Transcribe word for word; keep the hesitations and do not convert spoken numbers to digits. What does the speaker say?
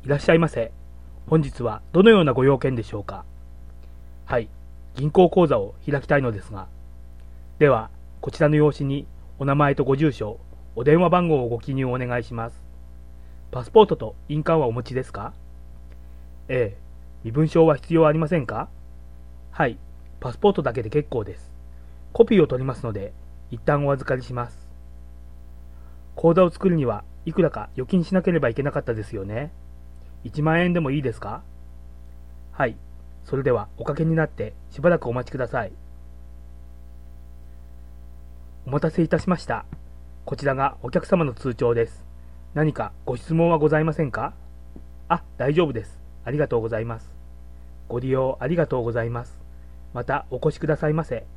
いらっしゃいませ。本日はどのようなご用件でしょうか。はい、銀行口座を開きたいのですが。では、こちらの用紙にお名前とご住所、お電話番号をご記入お願いします。パスポートと印鑑はお持ちですか。ええ、身分証は必要ありませんか。はい、パスポートだけで結構です。コピーを取りますので、一旦お預かりします。口座を作るにはいくらか預金しなければいけなかったですよね。いちまん円でもいいですか。はい、それではおかけになってしばらくお待ちください。お待たせいたしました。こちらがお客様の通帳です。何かご質問はございませんか。あ、大丈夫です。ありがとうございます。ご利用ありがとうございます。またお越しくださいませ。